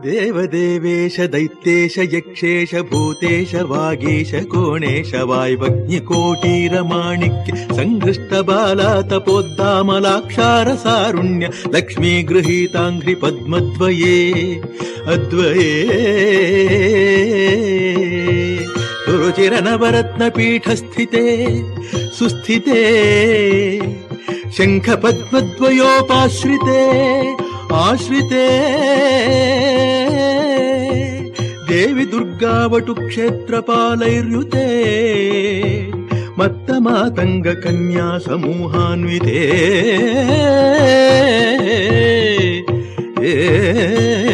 ದೇವದೇವೇಶ ದೈತ್ಯೇಶ ಯಕ್ಷೇಶ ಭೂತೇಶ ವಾಗೀಶ ಕೋಣೇಶ ವಾಯ್ವಗ್ನಿಕೋಟೀರ ಮಾಣಿಕ್ಯ ಸಂಗೃಷ್ಟ ಬಾಲಾ ತಪೋದ್ದಾಮಲಾಕ್ಷಾರ ಸಾರುಣ್ಯ ಲಕ್ಷ್ಮೀ ಗೃಹೀತಾಂಘ್ರಿ ಪದ್ಮದ್ವಯೇ ಅದ್ವಯೇ ಸುರುಚಿರನವರತ್ನ ಪೀಠಸ್ಥಿತೆ ಸುಸ್ಥಿತೆ ಶಂಖ ಪದ್ಮದ್ವಯೋಪಾಶ್ರಿತೆ ಆಶ್ರಿತೆ ದೇವಿ ದುರ್ಗಾವಟು ಕ್ಷೇತ್ರಪಾಲೈರ್ಯುತೆ ಮತ್ತ ಮಾತಂಗ ಕನ್ಯಾ ಸಮೂಹಾನ್ವಿತೆ